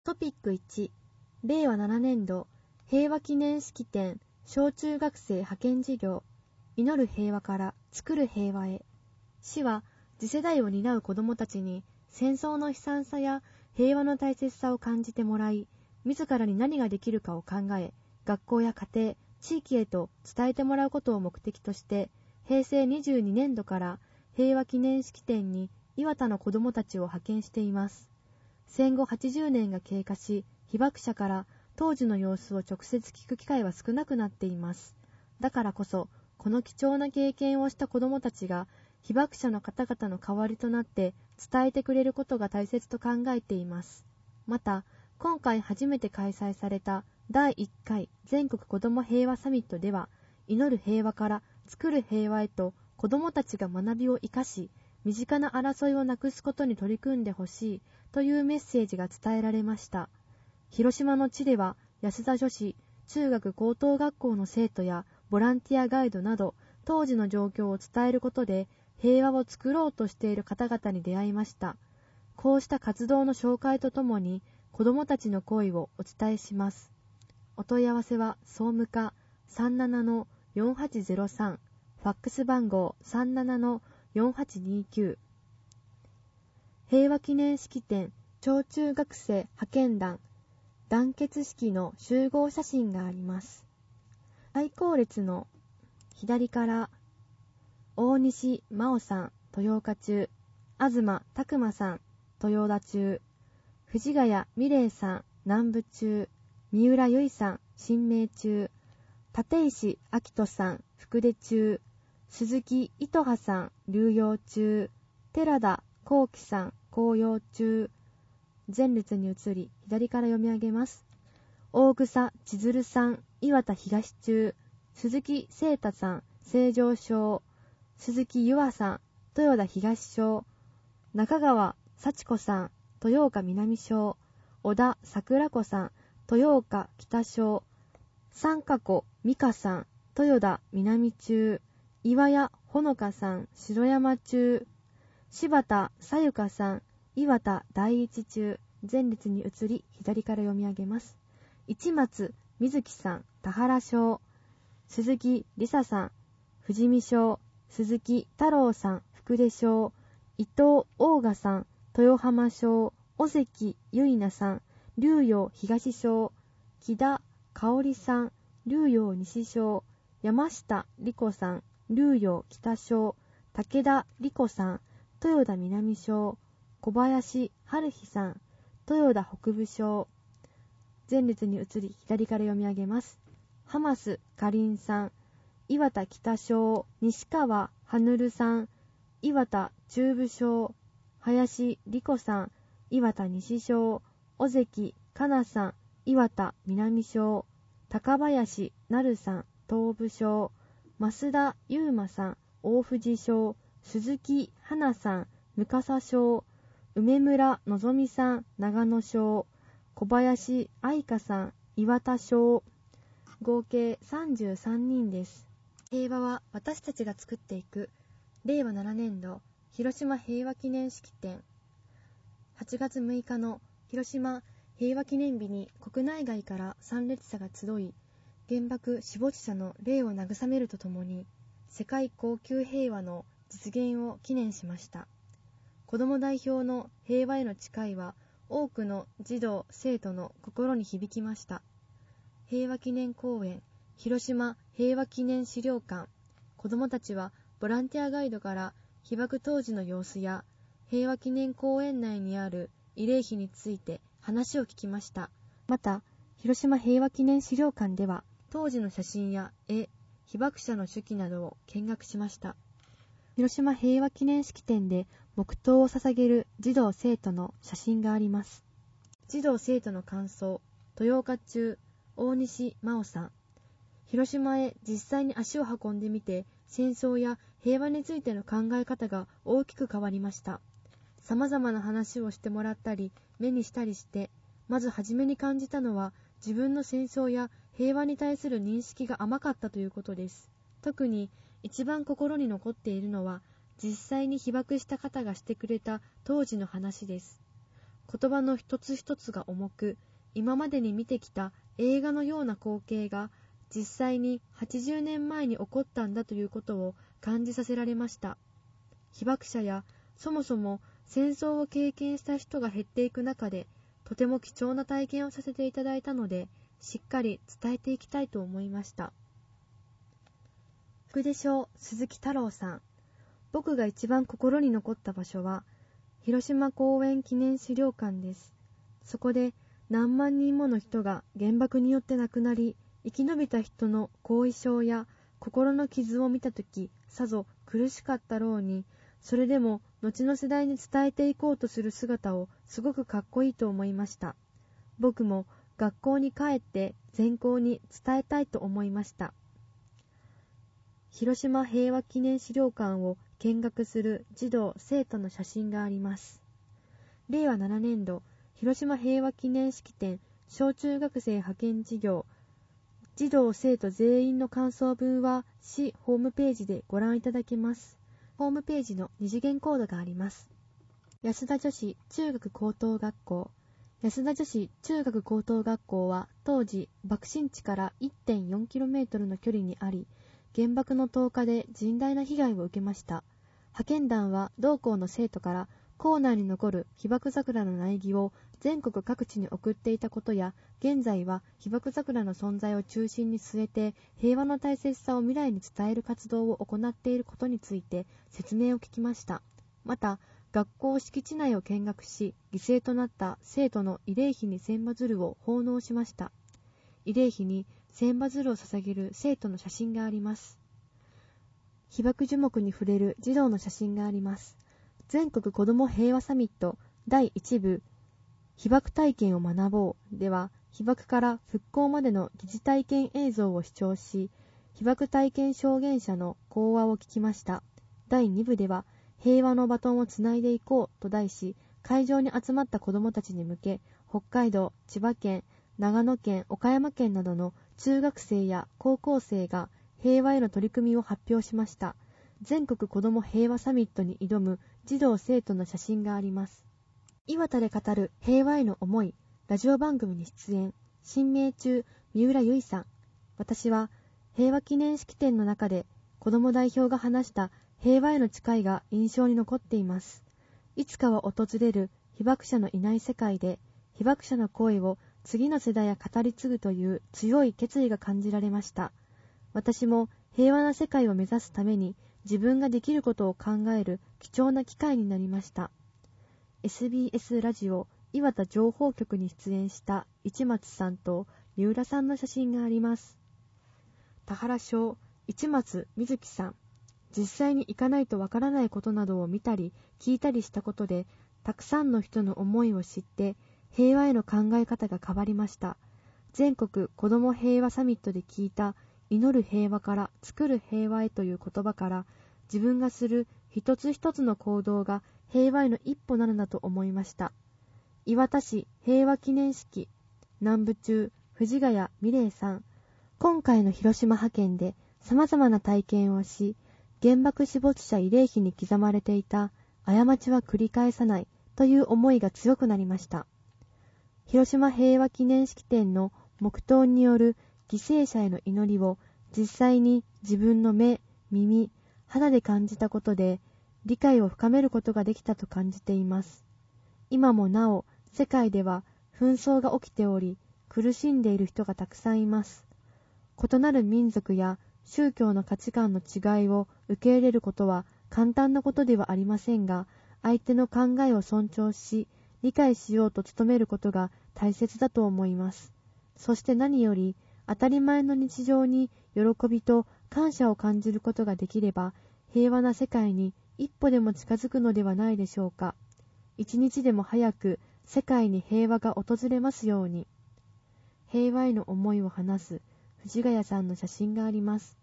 トピック1、令和7年度平和記念式典小中学生派遣事業、祈る平和から作る平和へ。市は次世代を担う子どもたちに戦争の悲惨さや平和の大切さを感じてもらい、自らに何ができるかを考え、学校や家庭、地域へと伝えてもらうことを目的として、平成22年度から平和記念式典に磐田の子どもたちを派遣しています。戦後80年が経過し、被爆者から当時の様子を直接聞く機会は少なくなっています。だからこそ、この貴重な経験をした子どもたちが、被爆者の方々の代わりとなって伝えてくれることが大切と考えています。また、今回初めて開催された第1回全国子ども平和サミットでは、祈る平和から作る平和へと子どもたちが学びを生かし、身近な争いをなくすことに取り組んでほしいというメッセージが伝えられました。広島の地では安田女子中学高等学校の生徒やボランティアガイドなど当時の状況を伝えることで平和を作ろうとしている方々に出会いました。こうした活動の紹介とともに子どもたちの声をお伝えします。お問い合わせは総務課 37-4803 ファックス番号 37-4829。平和記念式典小中学生派遣団団結式の集合写真があります。最後列の左から大西真央さん豊岡中、東拓磨さん豊田中、藤ヶ谷美玲さん南部中、三浦由衣さん新明中、立石明人さん福出中、鈴木糸葉さん龍陽中、寺田幸喜さん紅葉中。前列に移り左から読み上げます。大草千鶴さん磐田東中、鈴木聖太さん成城小、鈴木優愛さん豊田東小、中川幸子さん豊岡南小、小田桜子さん豊岡北小、三加子美香さん豊田南中、岩谷ほのかさん城山中、柴田さゆかさん磐田第一中。前列に移り左から読み上げます。市松瑞希さん田原小、鈴木梨沙さん富士見小、鈴木太郎さん福出小、伊藤大賀さん豊浜小、尾関結菜さん龍陽東小、木田香織さん龍陽西小、山下理子さん龍陽北小、武田理子さん豊田南小、小林春日さん豊田北部小。前列に移り左から読み上げます。浜須かりんさん磐田北小、西川はぬるさん磐田中部小、林理子さん磐田西小、尾関かなさん磐田南小、高林なるさん東部小、増田優馬さん大藤小、鈴木花さん向笠小、梅村のぞみさん長野小、小林愛香さん岩田小。合計33人です。平和は私たちが作っていく。令和7年度広島平和記念式典。8月6日の広島平和記念日に国内外から参列者が集い、原爆死没者の霊を慰めるとともに世界恒久平和の実現を記念しました。子ども代表の平和への誓いは多くの児童生徒の心に響きました。平和記念公園広島平和記念資料館。子どもたちはボランティアガイドから被爆当時の様子や平和記念公園内にある慰霊碑について話を聞きました。また広島平和記念資料館では当時の写真や絵、被爆者の手記などを見学しました。広島平和記念式典で黙祷を捧げる児童生徒の写真があります。児童生徒の感想。豊岡中大西真央さん。広島へ実際に足を運んでみて、戦争や平和についての考え方が大きく変わりました。様々な話をしてもらったり、目にしたりして、まず初めに感じたのは、自分の戦争や平和に対する認識が甘かったということです。特に一番心に残っているのは、実際に被爆した方がしてくれた当時の話です。 言葉の一つ一つが重く、今までに見てきた映画のような光景が実際に80年前に起こったんだということを感じさせられました。被爆者やそもそも戦争を経験した人が減っていく中で、とても貴重な体験をさせていただいたので、しっかり伝えていきたいと思いました。副でしょう、鈴木太郎さん。僕が一番心に残った場所は、広島公園記念資料館です。そこで何万人もの人が原爆によって亡くなり、生き延びた人の後遺症や心の傷を見たとき、さぞ苦しかったろうに、それでも後の世代に伝えていこうとする姿をすごくかっこいいと思いました。僕も学校に帰って全校に伝えたいと思いました。広島平和記念資料館を見学する児童生徒の写真があります。令和7年度広島平和記念式典小中学生派遣事業児童生徒全員の感想文は市ホームページでご覧いただけます。ホームページの二次元コードがあります。安田女子中学高等学校。安田女子中学高等学校は当時爆心地から 1.4km の距離にあり、原爆の投下で甚大な被害を受けました。派遣団は同校の生徒から校内に残る被爆桜の苗木を全国各地に送っていたことや、現在は被爆桜の存在を中心に据えて平和の大切さを未来に伝える活動を行っていることについて説明を聞きました。また、学校敷地内を見学し、犠牲となった生徒の慰霊碑に千羽鶴を奉納しました。慰霊碑に千羽鶴を捧げる生徒の写真があります。被爆樹木に触れる児童の写真があります。全国子ども平和サミット第1部被爆体験を学ぼうでは、被爆から復興までの疑似体験映像を視聴し、被爆体験証言者の講話を聞きました。第2部では、平和のバトンをつないでいこうと題し、会場に集まった子どもたちに向け、北海道、千葉県、長野県、岡山県などの中学生や高校生が平和への取り組みを発表しました。全国子ども平和サミットに挑む児童生徒の写真があります。岩田で語る平和への思い、ラジオ番組に出演、新名中、三浦由衣さん。私は平和記念式典の中で子ども代表が話した平和への誓いが印象に残っています。いつかは訪れる被爆者のいない世界で、被爆者の声を次の世代へ語り継ぐという強い決意が感じられました。私も平和な世界を目指すために自分ができることを考える貴重な機会になりました。SBS ラジオ岩田情報局に出演した市松さんと三浦さんの写真があります。田原町市松瑞希さん。実際に行かないとわからないことなどを見たり聞いたりしたことで、たくさんの人の思いを知って平和への考え方が変わりました。全国子ども平和サミットで聞いた祈る平和から作る平和へという言葉から、自分がする一つ一つの行動が平和への一歩なのだと思いました。岩田市平和記念式南部中藤ヶ谷美玲さん。今回の広島派遣で様々な体験をし、原爆死没者慰霊碑に刻まれていた過ちは繰り返さないという思いが強くなりました。広島平和記念式典の黙祷による犠牲者への祈りを実際に自分の目、耳、肌で感じたことで理解を深めることができたと感じています。今もなお世界では紛争が起きており、苦しんでいる人がたくさんいます。異なる民族や宗教の価値観の違いを受け入れることは簡単なことではありませんが、相手の考えを尊重し、理解しようと努めることが大切だと思います。そして何より、当たり前の日常に喜びと感謝を感じることができれば、平和な世界に一歩でも近づくのではないでしょうか。一日でも早く世界に平和が訪れますように。平和への思いを話す藤ヶ谷さんの写真があります。